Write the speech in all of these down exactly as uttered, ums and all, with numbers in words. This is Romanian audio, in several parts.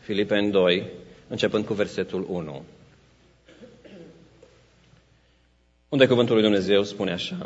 Filipeni doi, începând cu versetul unu. Unde cuvântul lui Dumnezeu spune așa: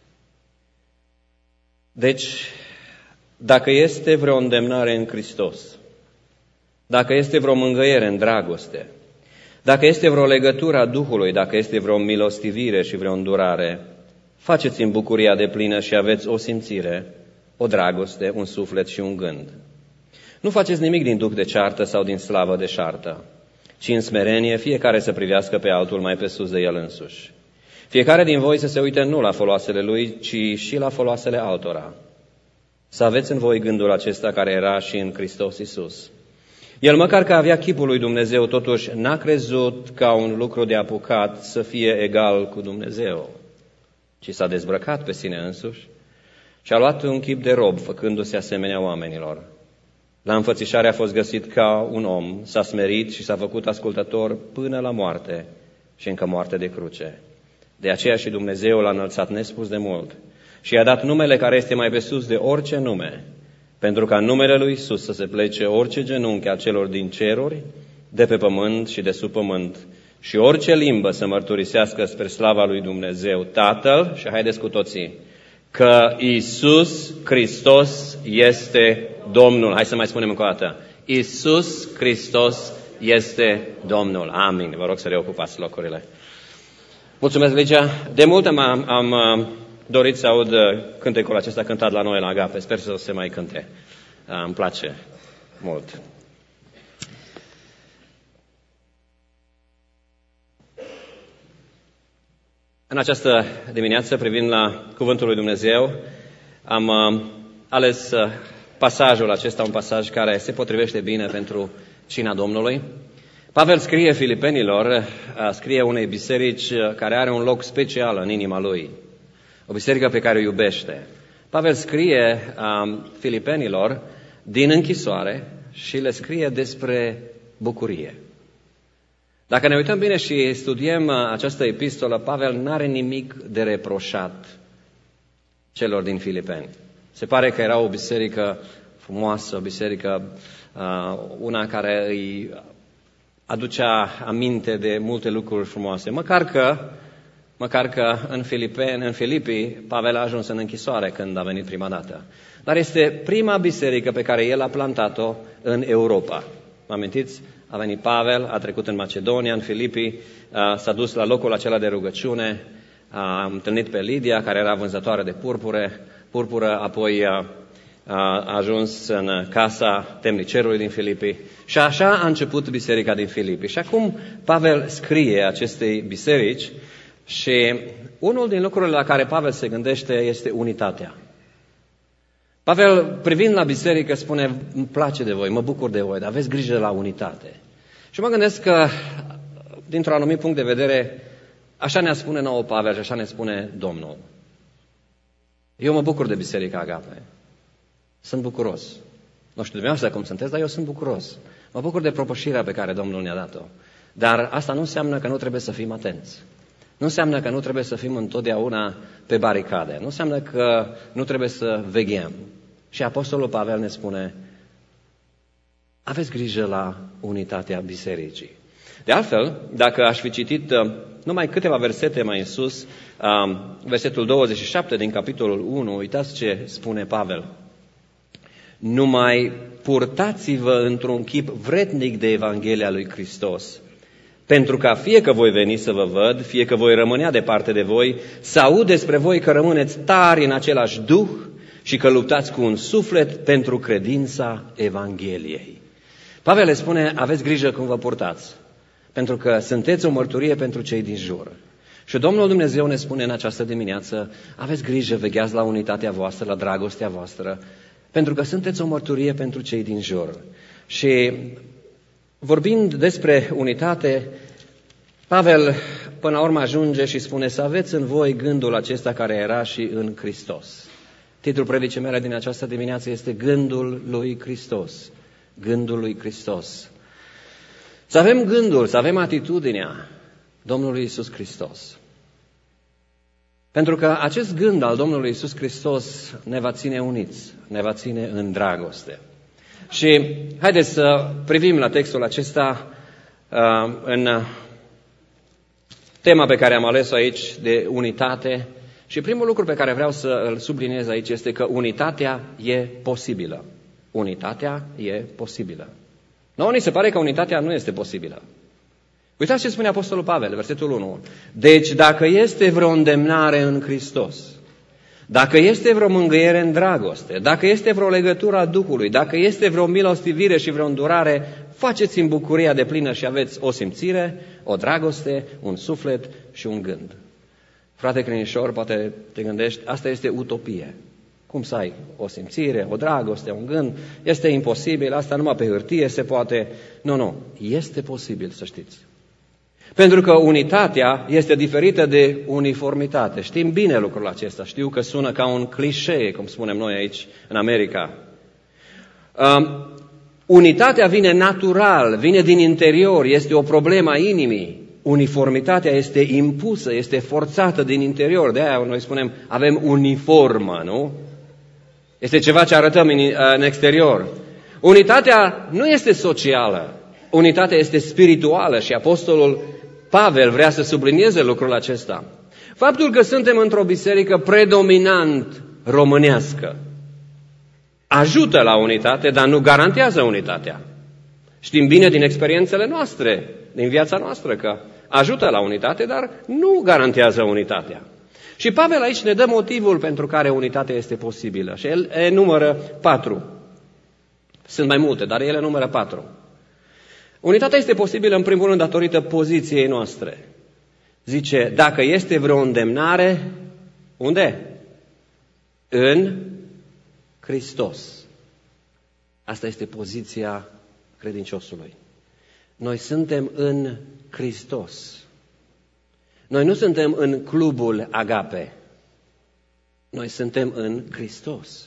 Deci, dacă este vreo îndemnare în Hristos, dacă este vreo mângâiere în dragoste, dacă este vreo legătură a Duhului, dacă este vreo milostivire și vreo îndurare, faceți în bucuria deplină și aveți o simțire, o dragoste, un suflet și un gând. Nu faceți nimic din duh de ceartă sau din slavă de șartă, ci în smerenie fiecare să privească pe altul mai pe sus de el însuși. Fiecare din voi să se uite nu la foloasele lui, ci și la foloasele altora. Să aveți în voi gândul acesta care era și în Hristos Iisus. El, măcar că avea chipul lui Dumnezeu, totuși n-a crezut ca un lucru de apucat să fie egal cu Dumnezeu, ci s-a dezbrăcat pe sine însuși și a luat un chip de rob, făcându-se asemenea oamenilor. La înfățișare a fost găsit ca un om, s-a smerit și s-a făcut ascultător până la moarte și încă moarte de cruce. De aceea și Dumnezeu l-a înălțat nespus de mult și i-a dat numele care este mai pe sus de orice nume, pentru ca în numele lui Iisus să se plece orice genunchi al celor din ceruri, de pe pământ și de sub pământ, și orice limbă să mărturisească spre slava lui Dumnezeu Tatăl, și haideți cu toții, că Iisus Hristos este Domnul. Hai să mai spunem încă o dată. Iisus Hristos este Domnul. Amin. Vă rog să reocupați locurile. Mulțumesc, Ligia. De mult am, am dorit să aud cântecul acesta cântat la noi la Agape. Sper să se mai cânte. Îmi place mult. În această dimineață, privind la Cuvântul lui Dumnezeu, am ales pasajul acesta, un pasaj care se potrivește bine pentru cina Domnului. Pavel scrie Filipenilor, scrie unei biserici care are un loc special în inima lui, o biserică pe care o iubește. Pavel scrie um, Filipenilor din închisoare și le scrie despre bucurie. Dacă ne uităm bine și studiem această epistolă, Pavel n-are nimic de reproșat celor din Filipeni. Se pare că era o biserică frumoasă, o biserică, uh, una care îi aducea aminte de multe lucruri frumoase. Măcar că, măcar că în, Filipeni, în Filipii, Pavel a ajuns în închisoare când a venit prima dată. Dar este prima biserică pe care el a plantat-o în Europa. Mă amintiți? A venit Pavel, a trecut în Macedonia, în Filipii, s-a dus la locul acela de rugăciune, a întâlnit pe Lidia, care era vânzătoare de purpure, purpură, apoi a, a ajuns în casa temnicerului din Filipii și așa a început biserica din Filipii. Și acum Pavel scrie acestei biserici și unul din lucrurile la care Pavel se gândește este unitatea. Pavel, privind la biserică, spune, îmi place de voi, mă bucur de voi, dar aveți grijă la unitate. Și mă gândesc că, dintr-un anumit punct de vedere, așa ne spune nouă Pavel și așa ne spune Domnul. Eu mă bucur de Biserica Agape. Sunt bucuros. Nu știu dumneavoastră cum sunteți, dar eu sunt bucuros. Mă bucur de propășirea pe care Domnul ne-a dat-o. Dar asta nu înseamnă că nu trebuie să fim atenți. Nu înseamnă că nu trebuie să fim întotdeauna pe baricade. Nu înseamnă că nu trebuie să veghem. Și Apostolul Pavel ne spune, aveți grijă la unitatea bisericii. De altfel, dacă aș fi citit numai câteva versete mai în sus, versetul douăzeci și șapte din capitolul unu, uitați ce spune Pavel. Numai purtați-vă într-un chip vrednic de Evanghelia lui Hristos, pentru ca fie că voi veni să vă văd, fie că voi rămânea departe de voi, să aud despre voi că rămâneți tari în același duh și că luptați cu un suflet pentru credința Evangheliei. Pavel le spune, aveți grijă cum vă purtați, pentru că sunteți o mărturie pentru cei din jur. Și Domnul Dumnezeu ne spune în această dimineață, aveți grijă, vegheați la unitatea voastră, la dragostea voastră, pentru că sunteți o mărturie pentru cei din jur. Și vorbind despre unitate, Pavel până la urmă ajunge și spune să aveți în voi gândul acesta care era și în Hristos. Titlul predicii mele din această dimineață este Gândul lui Hristos. Gândul lui Hristos. Să avem gândul, să avem atitudinea Domnului Iisus Hristos. Pentru că acest gând al Domnului Iisus Hristos ne va ține uniți, ne va ține în dragoste. Și haideți să privim la textul acesta uh, în tema pe care am ales-o aici de unitate. Și primul lucru pe care vreau să îl subliniez aici este că unitatea e posibilă. Unitatea e posibilă. Nouă ni se pare că unitatea nu este posibilă. Uitați ce spune Apostolul Pavel, versetul unu. Deci dacă este vreo îndemnare în Hristos, dacă este vreo mângâiere în dragoste, dacă este vreo legătură a Duhului, dacă este vreo milostivire și vreo îndurare, faceți în bucuria de plină și aveți o simțire, o dragoste, un suflet și un gând. Frate credincior, poate te gândești, asta este utopie. Cum să ai o simțire, o dragoste, un gând? Este imposibil, asta numai pe hârtie se poate. Nu, nu, este posibil, să știți. Pentru că unitatea este diferită de uniformitate. Știm bine lucrul acesta. Știu că sună ca un clișee, cum spunem noi aici în America. Um, unitatea vine natural, vine din interior, este o problemă a inimii. Uniformitatea este impusă, este forțată din interior. De aia noi spunem, avem uniformă, nu? Este ceva ce arătăm în, în exterior. Unitatea nu este socială. Unitatea este spirituală și Apostolul Pavel vrea să sublinieze lucrul acesta. Faptul că suntem într-o biserică predominant românească ajută la unitate, dar nu garantează unitatea. Știm bine din experiențele noastre, din viața noastră, că ajută la unitate, dar nu garantează unitatea. Și Pavel aici ne dă motivul pentru care unitatea este posibilă. Și el enumără patru. Sunt mai multe, dar el enumără patru. Unitatea este posibilă, în primul rând, datorită poziției noastre. Zice, dacă este vreo îndemnare, unde? În Hristos. Asta este poziția credinciosului. Noi suntem în Hristos. Noi nu suntem în clubul Agape. Noi suntem în Hristos.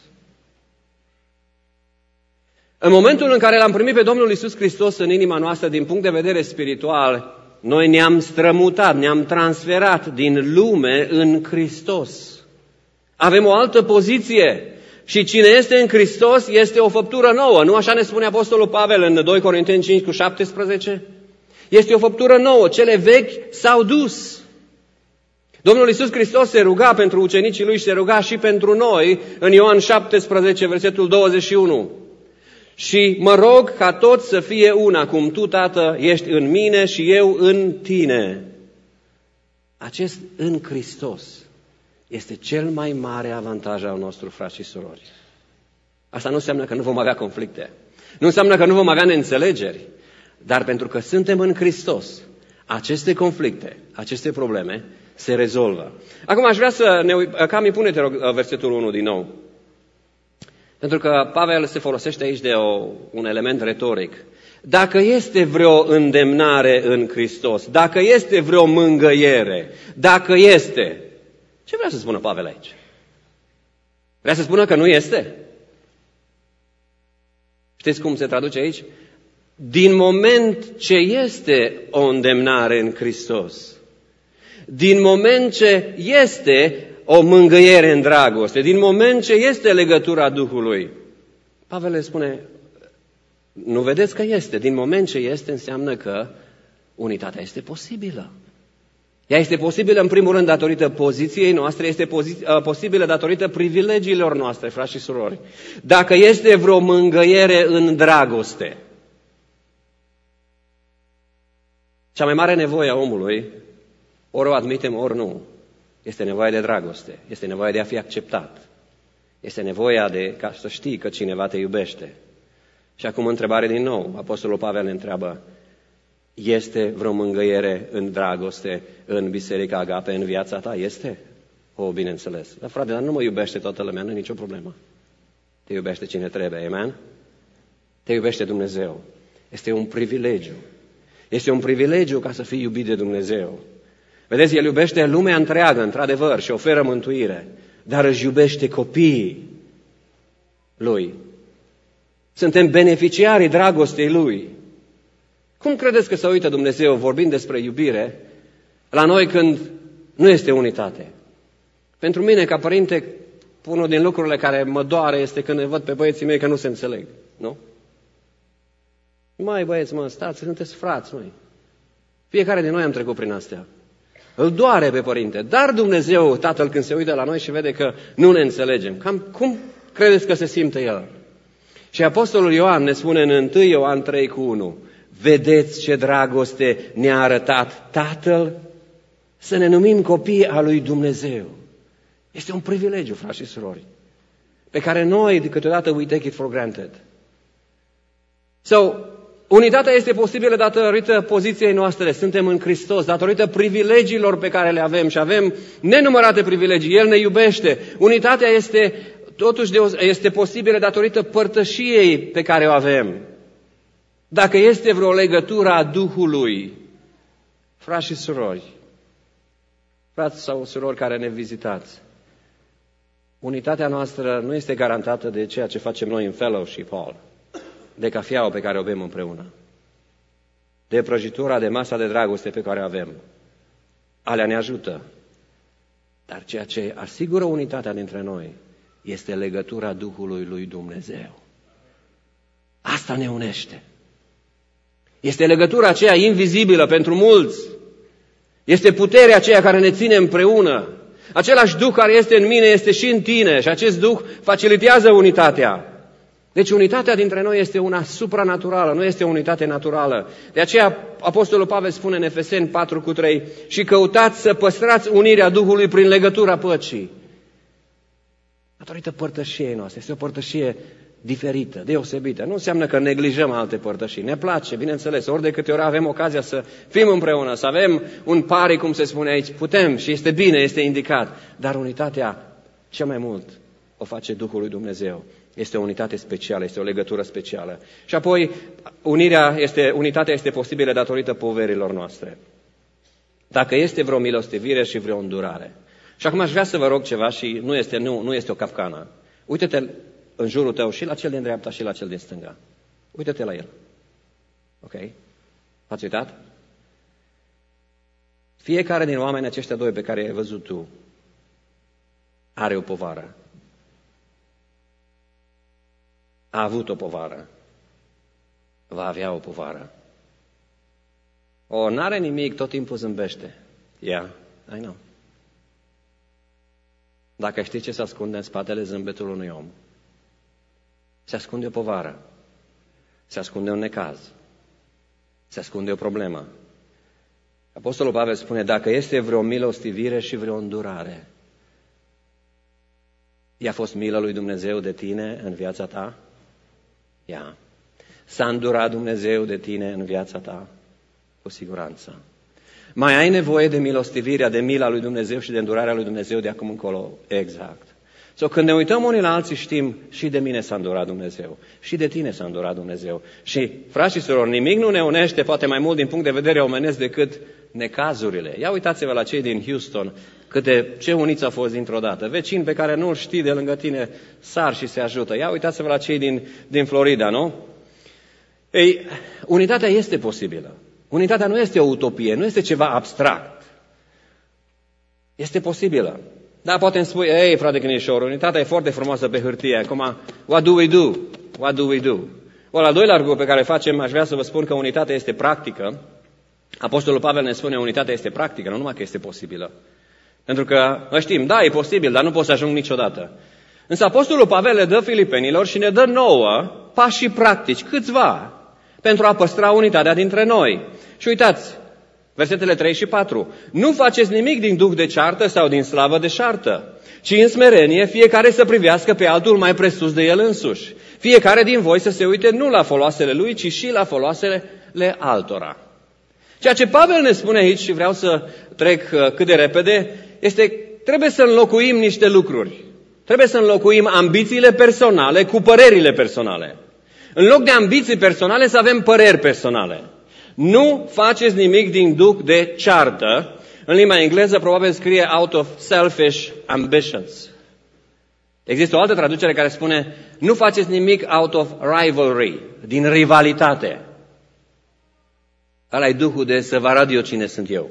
În momentul în care l-am primit pe Domnul Iisus Hristos în inima noastră, din punct de vedere spiritual, noi ne-am strămutat, ne-am transferat din lume în Hristos. Avem o altă poziție. Și cine este în Hristos este o făptură nouă. Nu așa ne spune Apostolul Pavel în doi Corinteni cinci cu șaptesprezece? Este o făptură nouă. Cele vechi s-au dus. Domnul Iisus Hristos se ruga pentru ucenicii Lui și se ruga și pentru noi în Ioan șaptesprezece, versetul douăzeci și unu. Și mă rog ca toți să fie una, cum Tu, Tată, ești în mine și eu în Tine. Acest în Hristos este cel mai mare avantaj al nostru, frați și surori. Asta nu înseamnă că nu vom avea conflicte. Nu înseamnă că nu vom avea neînțelegeri. Dar pentru că suntem în Hristos, aceste conflicte, aceste probleme se rezolvă. Acum aș vrea să ne uit... Cam îi pune, te rog, versetul unu din nou. Pentru că Pavel se folosește aici de o, un element retoric. Dacă este vreo îndemnare în Hristos, dacă este vreo mângâiere, dacă este... Ce vrea să spună Pavel aici? Vrea să spună că nu este? Știți cum se traduce aici? Din moment ce este o îndemnare în Hristos, din moment ce este o mângâiere în dragoste, din moment ce este legătura Duhului, Pavel le spune, nu vedeți că este, din moment ce este înseamnă că unitatea este posibilă. Ea este posibilă în primul rând datorită poziției noastre, este posibilă datorită privilegiilor noastre, frați și surori. Dacă este vreo mângâiere în dragoste, cea mai mare nevoie a omului, ori o admitem, ori nu, este nevoia de dragoste, este nevoia de a fi acceptat, este nevoia de ca să știi că cineva te iubește. Și acum întrebare din nou, Apostolul Pavel ne întreabă, este vreo mângâiere în dragoste în Biserica Agape, în viața ta? Este? O, bineînțeles. Dar frate, dar nu mă iubește toată lumea, nu e nicio problemă. Te iubește cine trebuie, amen? Te iubește Dumnezeu. Este un privilegiu. Este un privilegiu ca să fii iubit de Dumnezeu. Vedeți, El iubește lumea întreagă, într-adevăr, și oferă mântuire, dar își iubește copiii Lui. Suntem beneficiarii dragostei Lui. Cum credeți că se uită Dumnezeu vorbind despre iubire la noi când nu este unitate? Pentru mine, ca părinte, unul din lucrurile care mă doare este când văd pe băieții mei că nu se înțeleg. Nu? Mai băieți, mă, stați, sunteți frați, măi. Fiecare din noi am trecut prin astea. Îl doare pe părinte, dar Dumnezeu, Tatăl, când se uită la noi și vede că nu ne înțelegem, cam cum credeți că se simte El? Și Apostolul Ioan ne spune în întâi Ioan trei cu unu, vedeți ce dragoste ne-a arătat Tatăl să ne numim copii al lui Dumnezeu. Este un privilegiu, frați și surori, pe care noi de câteodată we take it for granted. So, unitatea este posibilă datorită poziției noastre, suntem în Hristos, datorită privilegiilor pe care le avem și avem nenumărate privilegii, El ne iubește. Unitatea este totuși este posibilă datorită părtășiei pe care o avem. Dacă este vreo legătură a Duhului, frați și surori, frați sau surori care ne vizitați, unitatea noastră nu este garantată de ceea ce facem noi în fellowship hall, de cafeaua pe care o bem împreună, de prăjitura, de masa de dragoste pe care o avem. Alea ne ajută. Dar ceea ce asigură unitatea dintre noi este legătura Duhului lui Dumnezeu. Asta ne unește. Este legătura aceea invizibilă pentru mulți. Este puterea aceea care ne ține împreună. Același Duh care este în mine este și în tine și acest Duh facilitează unitatea. Deci unitatea dintre noi este una supranaturală, nu este o unitate naturală. De aceea Apostolul Pavel spune în Efeseni patru cu trei, și căutați să păstrați unirea Duhului prin legătura păcii. Datorită părtășiei noastre, este o părtășie diferită, deosebită. Nu înseamnă că neglijăm alte părtășii. Ne place, bineînțeles, ori de câte ori avem ocazia să fim împreună, să avem un pari, cum se spune aici, putem și este bine, este indicat. Dar unitatea, cel mai mult, o face Duhul lui Dumnezeu. Este o unitate specială, este o legătură specială. Și apoi, unirea este, unitatea este posibilă datorită poverilor noastre. Dacă este vreo milostivire și vreo îndurare. Și acum aș vrea să vă rog ceva și nu este, nu, nu este o capcană. Uite-te în jurul tău și la cel din dreapta și la cel din stânga. Uite-te la el. Ok? Ați uitat? Fiecare din oamenii aceștia doi pe care i-ai văzut tu are o povară. A avut o povară. Va avea o povară. O, n-are nimic, tot timpul zâmbește. Yeah, I know. Dacă știi ce se ascunde în spatele zâmbetului unui om, se ascunde o povară, se ascunde un necaz, se ascunde o problemă. Apostolul Pavel spune, dacă este vreo milostivire și vreo îndurare, i-a fost milă lui Dumnezeu de tine în viața ta? Ia. S-a îndurat Dumnezeu de tine în viața ta? Cu siguranță. Mai ai nevoie de milostivirea, de mila lui Dumnezeu și de îndurarea lui Dumnezeu de acum încolo? Exact. So, când ne uităm unii la alții, știm, și de mine s-a îndurat Dumnezeu, și de tine s-a îndurat Dumnezeu. Și, frați și surori, nimic nu ne unește, poate mai mult din punct de vedere omenesc, decât necazurile. Ia uitați-vă la cei din Houston, câte, ce uniți a fost dintr-o dată. Vecini pe care nu-l știi de lângă tine, sar și se ajută. Ia uitați-vă la cei din, din Florida, nu? Ei, unitatea este posibilă. Unitatea nu este o utopie, nu este ceva abstract. Este posibilă. Da, poate îmi spui, ei, frate Cănișor, unitatea e foarte frumoasă pe hârtie. Acum, what do we do? What do we do? O, al doilea lucru pe care facem, aș vrea să vă spun că unitatea este practică. Apostolul Pavel ne spune, unitatea este practică, nu numai că este posibilă. Pentru că, noi știm, da, e posibil, dar nu poți să ajung niciodată. Însă Apostolul Pavel le dă filipenilor și ne dă nouă pași practici, câțiva, pentru a păstra unitatea dintre noi. Și uitați, versetele trei și patru. Nu faceți nimic din duh de ceartă sau din slavă de șartă, ci în smerenie fiecare să privească pe altul mai presus de el însuși. Fiecare din voi să se uite nu la foloasele lui, ci și la foloasele altora. Ceea ce Pavel ne spune aici, și vreau să trec cât de repede, este trebuie să înlocuim niște lucruri. Trebuie să înlocuim ambițiile personale cu părerile personale. În loc de ambiții personale să avem păreri personale. Nu faceți nimic din duh de ceartă. În limba engleză probabil scrie out of selfish ambitions. Există o altă traducere care spune nu faceți nimic out of rivalry, din rivalitate. Ăla e duhul de să vă arăt eu cine sunt eu.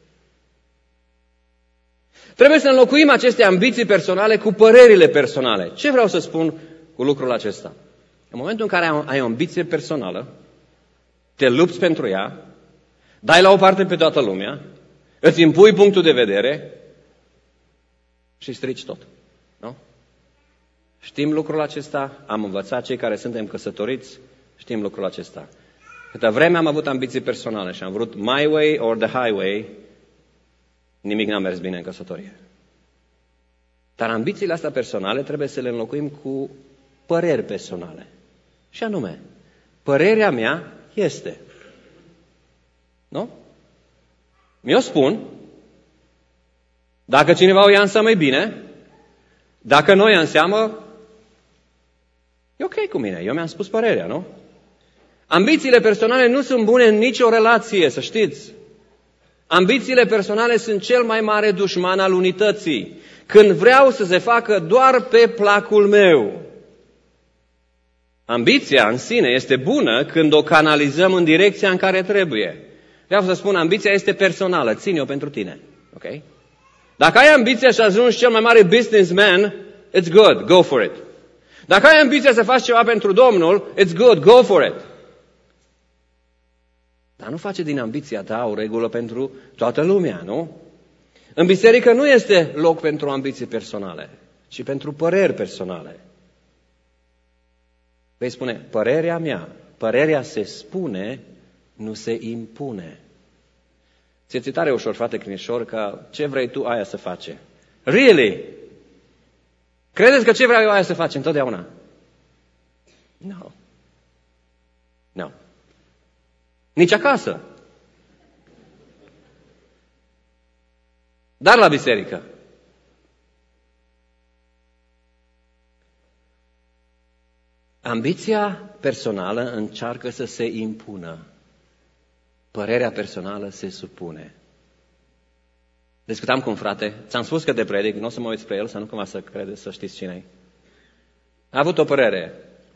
Trebuie să înlocuim aceste ambiții personale cu părerile personale. Ce vreau să spun cu lucrul acesta? În momentul în care ai o ambiție personală, te lupți pentru ea, dai la o parte pe toată lumea, îți impui punctul de vedere și strici tot. Nu? Știm lucrul acesta, am învățat, cei care suntem căsătoriți, știm lucrul acesta. Câtă vreme am avut ambiții personale și am vrut my way or the highway, nimic n-a mers bine în căsătorie. Dar ambițiile astea personale trebuie să le înlocuim cu păreri personale. Și anume, părerea mea este. Nu? Mi-o spun, dacă cineva o ia în seamă, e bine, dacă nu o ia în seamă, e ok cu mine, eu mi-am spus părerea, nu? Ambițiile personale nu sunt bune în nicio relație, să știți. Ambițiile personale sunt cel mai mare dușman al unității. Când vreau să se facă doar pe placul meu. Ambiția în sine este bună când o canalizăm în direcția în care trebuie. Vreau să spun, ambiția este personală, ține-o pentru tine. Ok? Dacă ai ambiția să ajungi cel mai mare businessman, it's good, go for it. Dacă ai ambiția să faci ceva pentru Domnul, it's good, go for it. Dar nu face din ambiția ta o regulă pentru toată lumea, nu? În biserică nu este loc pentru ambiții personale, ci pentru păreri personale. Vei spune, părerea mea, părerea se spune, nu se impune. Ți-e tare ușor, frate Crinișor, că ce vrei tu, aia să face. Really? Credeți că ce vreau eu, aia să face întotdeauna? No. No. Nici acasă. Dar la biserică. Ambiția personală încearcă să se impună. Părerea personală se supune. Discutam cu un frate, ți-am spus că te predic, nu o să mă uit spre el, să nu cumva să credeți, să știți cine-i. A avut o părere.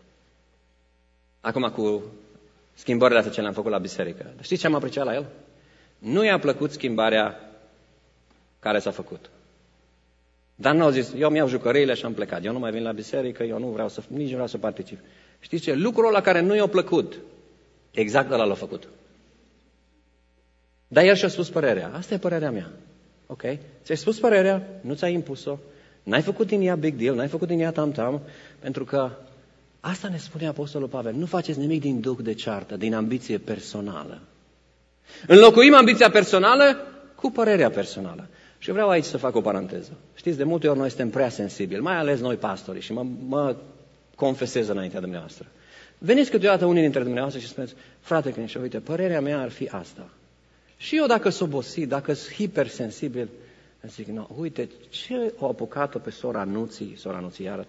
Acum cu schimbările astea ce le-am făcut la biserică. Dar știți ce am apreciat la el? Nu i-a plăcut schimbarea care s-a făcut. Dar nu au zis, eu mi-au jucăriile și am plecat. Eu nu mai vin la biserică, eu nu vreau să, nici nu vreau să particip. Știți ce? Lucrul la care nu i-a plăcut, exact ăla l-a făcut. Dar el și-a spus părerea. Asta e părerea mea. Ok? Ți-ai spus părerea, nu ți-ai impus-o, n-ai făcut din ea big deal, n-ai făcut din ea tam-tam, pentru că asta ne spune Apostolul Pavel. Nu faceți nimic din duh de ceartă, din ambiție personală. Înlocuim ambiția personală cu părerea personală. Și vreau aici să fac o paranteză. Știți, de multe ori noi suntem prea sensibili, mai ales noi pastorii, și mă, mă confesez înaintea dumneavoastră. Veniți câteodată unii dintre dumneavoastră și spuneți, frate Crinișor, uite, părerea mea ar fi asta. Și eu dacă sunt obosit, dacă sunt hipersensibil, zic, no, uite, ce o apucat-o pe sora Nuții, sora Nuții, iară-te.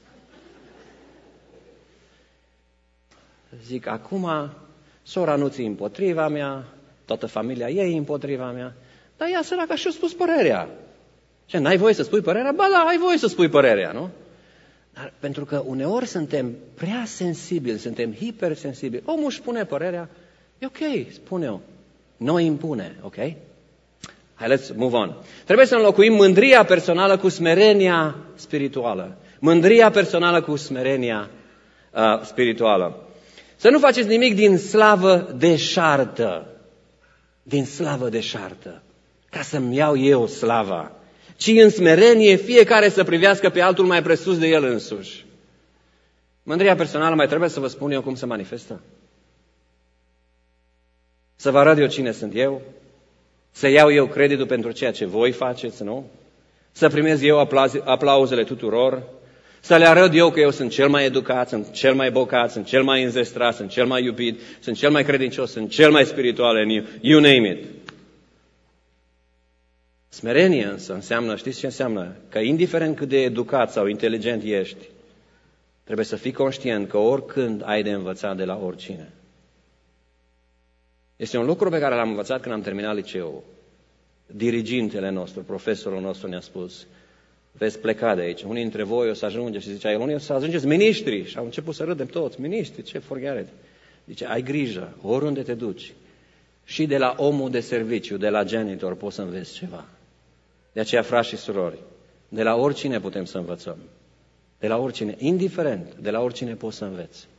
Zic, acum, sora Nuții împotriva mea, toată familia ei împotriva mea, dar ea săraca și-a spus părerea. Ce, n-ai voie să spui părerea? Ba da, ai voie să spui părerea, nu? Dar pentru că uneori suntem prea sensibili, suntem hipersensibili. Omul își spune părerea, e ok, spune-o. Nu impune, ok? Hai, let's move on. Trebuie să înlocuim mândria personală cu smerenia spirituală. Mândria personală cu smerenia uh, spirituală. Să nu faceți nimic din slavă deșartă. Din slavă deșartă. Ca să-mi iau eu slava. Ci în smerenie fiecare să privească pe altul mai presus de el însuși. Mândria personală mai trebuie să vă spun eu cum se manifestă? Să vă arăt eu cine sunt eu? Să iau eu creditul pentru ceea ce voi faceți, nu? Să primez eu aplauzele tuturor? Să le arăt eu că eu sunt cel mai educat, sunt cel mai bogat, sunt cel mai înzestrat, sunt cel mai iubit, sunt cel mai credincios, sunt cel mai spiritual în you, you name it. Smerenie însă înseamnă, știți ce înseamnă? Că indiferent cât de educat sau inteligent ești, trebuie să fii conștient că oricând ai de învățat de la oricine. Este un lucru pe care l-am învățat când am terminat liceul. Dirigintele nostru, profesorul nostru ne-a spus, veți pleca de aici, unii dintre voi o să ajungeți, și zicea el, unii o să ajungeți miniștri. Și au început să râdem toți, miniștri, ce forget it. Zice, ai grijă, oriunde te duci. Și de la omul de serviciu, de la janitor, poți să înveți ceva. De aceea, frați și surori, de la oricine putem să învățăm. De la oricine, indiferent, de la oricine poți să înveți.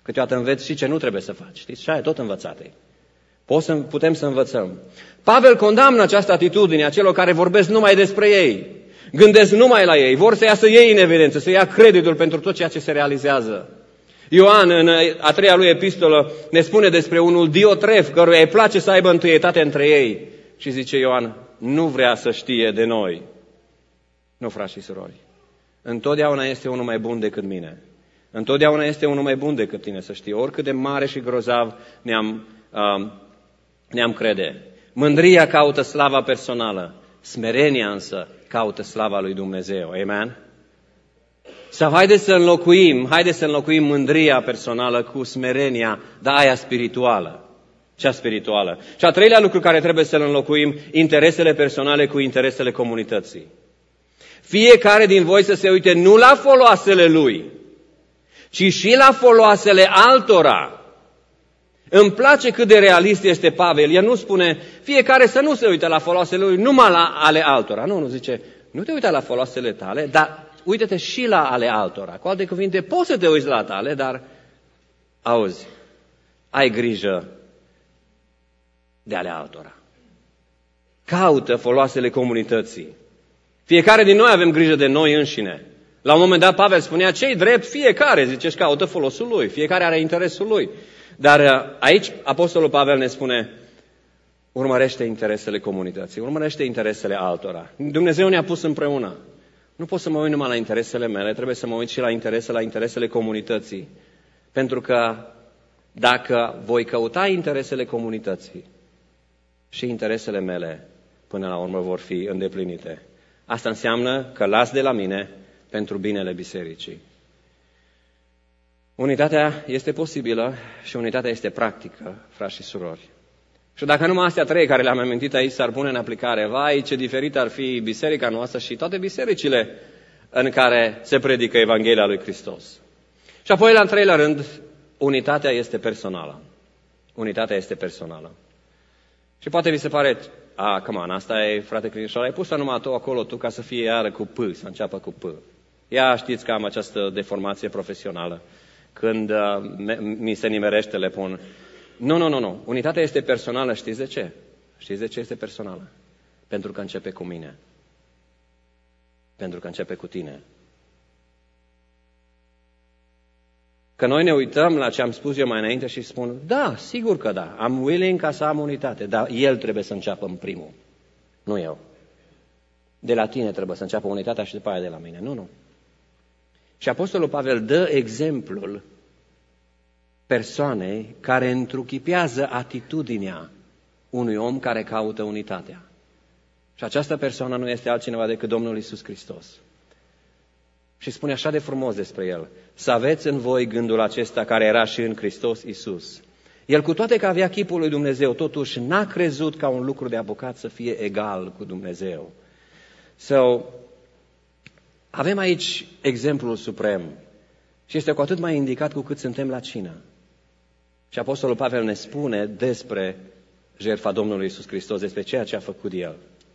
Câteodată înveți și ce nu trebuie să faci. Știți? Și aia tot învățate. Poți să, putem să învățăm. Pavel condamnă această atitudine a celor care vorbesc numai despre ei. Gândesc numai la ei. Vor să iasă ei în evidență, să ia creditul pentru tot ceea ce se realizează. Ioan, în a treia lui epistolă, ne spune despre unul Diotref, căruia îi place să aibă întâietate între ei. Și zice Ioan, nu vrea să știe de noi. Nu, frați și surori. Întotdeauna este unul mai bun decât mine. Întotdeauna este unul mai bun decât tine, să știi. Oricât de mare și grozav ne-am, uh, ne-am crede. Mândria caută slava personală. Smerenia însă caută slava lui Dumnezeu. Amen? Sau haideți să înlocuim, haideți să înlocuim mândria personală cu smerenia, dar aia spirituală. Cea spirituală. Și a treilea lucru care trebuie să-l înlocuim, interesele personale cu interesele comunității. Fiecare din voi să se uite nu la foloasele lui, ci și la foloasele altora. Îmi place cât de realist este Pavel. El nu spune, fiecare să nu se uite la foloasele lui, numai la ale altora. Nu, nu zice, nu te uita la foloasele tale, dar uite-te și la ale altora. Cu alte cuvinte, poți să te uiți la tale, dar, auzi, ai grijă de ale altora. Caută foloasele comunității. Fiecare din noi avem grijă de noi înșine. La un moment dat Pavel spunea, ce-i drept, fiecare, zice, și caută folosul lui. Fiecare are interesul lui. Dar aici Apostolul Pavel ne spune, urmărește interesele comunității, urmărește interesele altora. Dumnezeu ne-a pus împreună. Nu pot să mă uit numai la interesele mele, trebuie să mă uit și la interesele, la interesele comunității. Pentru că dacă voi căuta interesele comunității și interesele mele, până la urmă vor fi îndeplinite. Asta înseamnă că las de la mine pentru binele bisericii. Unitatea este posibilă și unitatea este practică, frați și surori. Și dacă numai astea trei care le-am amintit aici s-ar pune în aplicare, vai, ce diferit ar fi biserica noastră și toate bisericile în care se predică Evanghelia lui Hristos. Și apoi, la al treilea rând, unitatea este personală. Unitatea este personală. Și poate vi se pare, a, come on, asta e, frate Crinișor, ai pus-o numai tu acolo, tu, ca să fie iară cu P, să înceapă cu P. Ia știți că am această deformație profesională. Când uh, mi se nimerește, le pun. Nu, nu, nu, nu. Unitatea este personală. Știți de ce? Știți de ce este personală? Pentru că începe cu mine. Pentru că începe cu tine. Că noi ne uităm la ce am spus eu mai înainte și spun, da, sigur că da, am willing ca să am unitate, dar el trebuie să înceapă în primul, nu eu. De la tine trebuie să înceapă unitatea și după aia de la mine. Nu, nu. Și Apostolul Pavel dă exemplul persoanei care întruchipează atitudinea unui om care caută unitatea. Și această persoană nu este altcineva decât Domnul Iisus Hristos. Și spune așa de frumos despre El, să aveți în voi gândul acesta care era și în Hristos Iisus. El, cu toate că avea chipul lui Dumnezeu, totuși n-a crezut ca un lucru de apucat să fie egal cu Dumnezeu. So, avem aici exemplul suprem și este cu atât mai indicat cu cât suntem la cină. Și Apostolul Pavel ne spune despre jertfa Domnului Iisus Hristos, despre ceea ce a făcut El.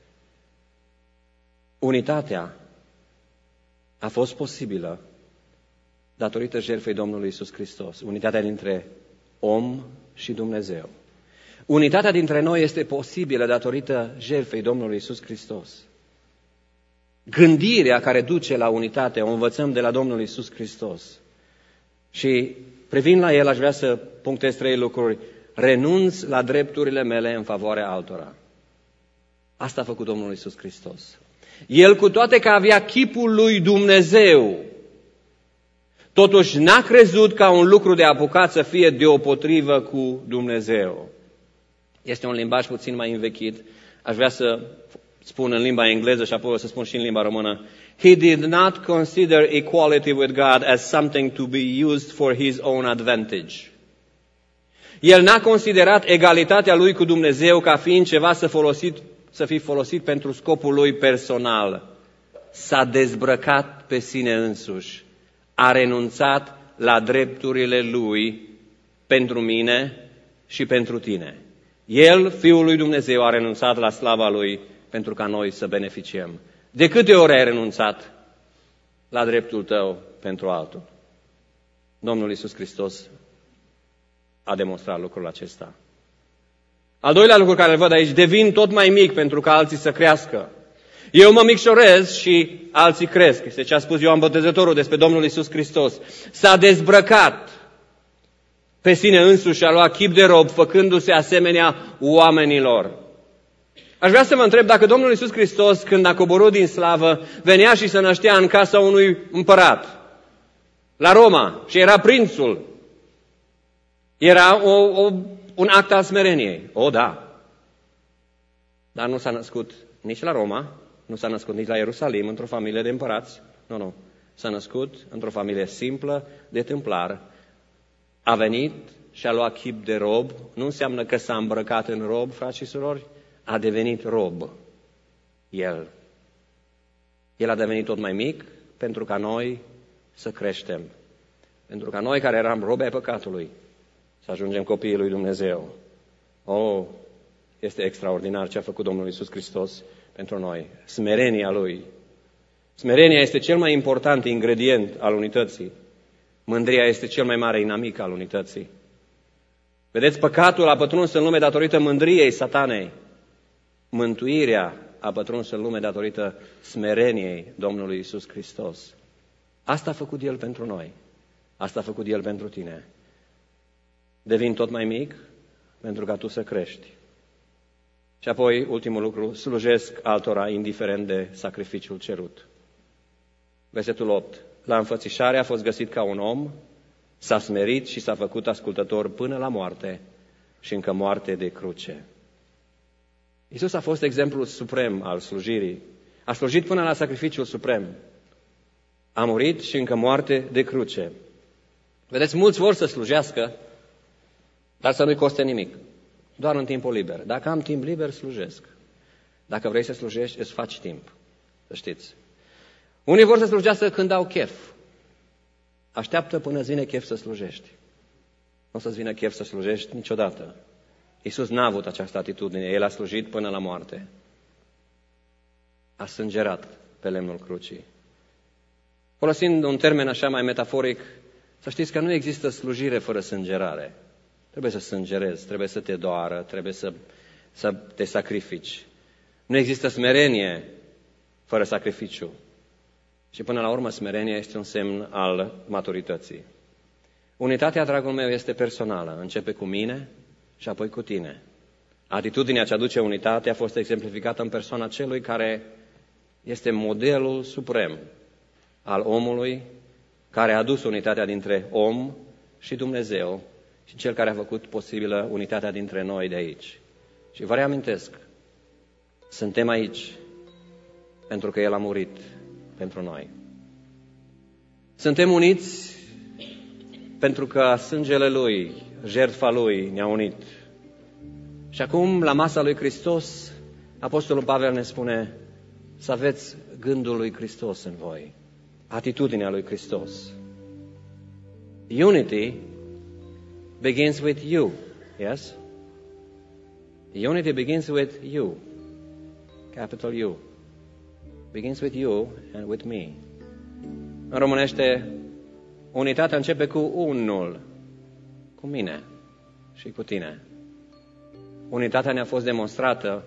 Unitatea a fost posibilă datorită jertfei Domnului Iisus Hristos. Unitatea dintre om și Dumnezeu. Unitatea dintre noi este posibilă datorită jertfei Domnului Iisus Hristos. Gândirea care duce la unitate o învățăm de la Domnul Iisus Hristos. Și privind la El, aș vrea să punctez trei lucruri. Renunț la drepturile mele în favoarea altora. Asta a făcut Domnul Iisus Hristos. El, cu toate că avea chipul lui Dumnezeu, totuși n-a crezut ca un lucru de apucat să fie deopotrivă cu Dumnezeu. Este un limbaj puțin mai învechit. Aș vrea să spun în limba engleză și apoi o să spun și în limba română. He did not consider equality with God as something to be used for his own advantage. El n-a considerat egalitatea lui cu Dumnezeu ca fiind ceva să, folosit, să fie folosit pentru scopul lui personal. S-a dezbrăcat pe sine însuși. A renunțat la drepturile lui pentru mine și pentru tine. El, Fiul lui Dumnezeu, a renunțat la slava lui pentru ca noi să beneficiem. De câte ori ai renunțat la dreptul tău pentru altul? Domnul Iisus Hristos a demonstrat lucrul acesta. Al doilea lucru care îl văd aici, devin tot mai mic pentru ca alții să crească. Eu mă micșorez și alții cresc. Este ce a spus Ioan Botezătorul despre Domnul Iisus Hristos. S-a dezbrăcat pe sine însuși și a luat chip de rob, făcându-se asemenea oamenilor. Aș vrea să vă întreb dacă Domnul Iisus Hristos, când a coborât din slavă, venea și se năștea în casa unui împărat, la Roma, și era prințul. Era o, o, un act al smereniei. O, da. Dar nu s-a născut nici la Roma, nu s-a născut nici la Ierusalim, într-o familie de împărați. Nu, nu. S-a născut într-o familie simplă, de tâmplar. A venit și a luat chip de rob. Nu înseamnă că s-a îmbrăcat în rob, frați și surori. A devenit rob. El. El a devenit tot mai mic pentru ca noi să creștem. Pentru ca noi care eram robi ai păcatului să ajungem copiii lui Dumnezeu. Oh, este extraordinar ce a făcut Domnul Iisus Hristos pentru noi. Smerenia Lui. Smerenia este cel mai important ingredient al unității. Mândria este cel mai mare inamic al unității. Vedeți, păcatul a pătruns în lume datorită mândriei Satanei. Mântuirea a pătruns în lume datorită smereniei Domnului Iisus Hristos. Asta a făcut El pentru noi. Asta a făcut El pentru tine. Devin tot mai mic pentru ca tu să crești. Și apoi, ultimul lucru, slujesc altora indiferent de sacrificiul cerut. Versetul opt. La înfățișare a fost găsit ca un om, s-a smerit și s-a făcut ascultător până la moarte și încă moarte de cruce. Iisus a fost exemplul suprem al slujirii. A slujit până la sacrificiul suprem. A murit și încă moarte de cruce. Vedeți, mulți vor să slujească, dar să nu-i coste nimic. Doar în timpul liber. Dacă am timp liber, slujesc. Dacă vrei să slujești, îți faci timp. Să știți. Unii vor să slujească când au chef. Așteaptă până îți vine chef să slujești. Nu o să-ți vină chef să slujești niciodată. Iisus n-a avut această atitudine. El a slujit până la moarte. A sângerat pe lemnul crucii. Folosind un termen așa mai metaforic, să știți că nu există slujire fără sângerare. Trebuie să sângerezi, trebuie să te doară, trebuie să, să te sacrifici. Nu există smerenie fără sacrificiu. Și până la urmă, smerenia este un semn al maturității. Unitatea, dragul meu, este personală. Începe cu mine și apoi cu tine. Atitudinea ce aduce unitate a fost exemplificată în persoana celui care este modelul suprem al omului, care a adus unitatea dintre om și Dumnezeu și cel care a făcut posibilă unitatea dintre noi de aici. Și vă reamintesc, suntem aici pentru că El a murit pentru noi. Suntem uniți pentru că sângele Lui, jertfa Lui ne-a unit. Și acum, la masa lui Hristos, Apostolul Pavel ne spune să aveți gândul lui Hristos în voi, atitudinea lui Hristos. Unity begins with you, yes? Unity begins with you, capital U. Begins with you and with me. În românește, unitatea începe cu unul, cu mine și cu tine. Unitatea ne-a fost demonstrată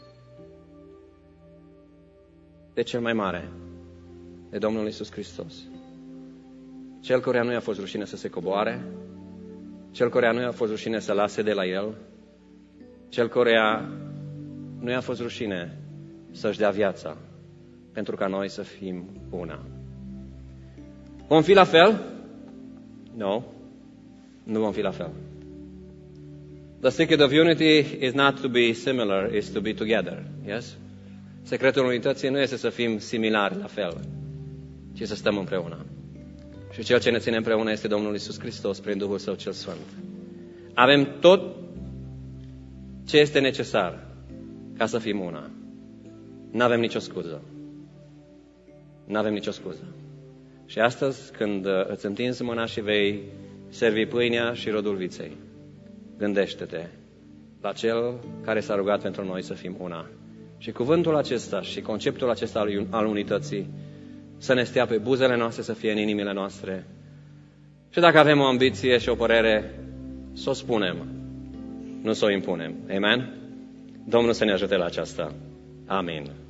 de cel mai mare, de Domnul Iisus Hristos. Cel căruia nu i-a fost rușine să se coboare, cel căruia nu i-a fost rușine să lase de la El, cel căruia nu i-a fost rușine să-și dea viața pentru ca noi să fim una. Vom fi la fel? Nu, nu vom fi la fel. The secret of unity is not to be similar, is to be together. Yes? Secretul unității nu este să fim similari la fel, ci să stăm împreună. Și cel ce ne ține împreună este Domnul Iisus Hristos prin Duhul Său cel Sfânt. Avem tot ce este necesar ca să fim una. N-avem nicio scuză. N-avem nicio scuză. Și astăzi, când îți întinzi mâna și vei servi pâinea și rodul viței, gândește-te la Cel care s-a rugat pentru noi să fim una. Și cuvântul acesta și conceptul acesta al unității să ne stea pe buzele noastre, să fie în inimile noastre. Și dacă avem o ambiție și o părere, să o spunem, nu să o impunem. Amen? Domnul să ne ajute la aceasta. Amin.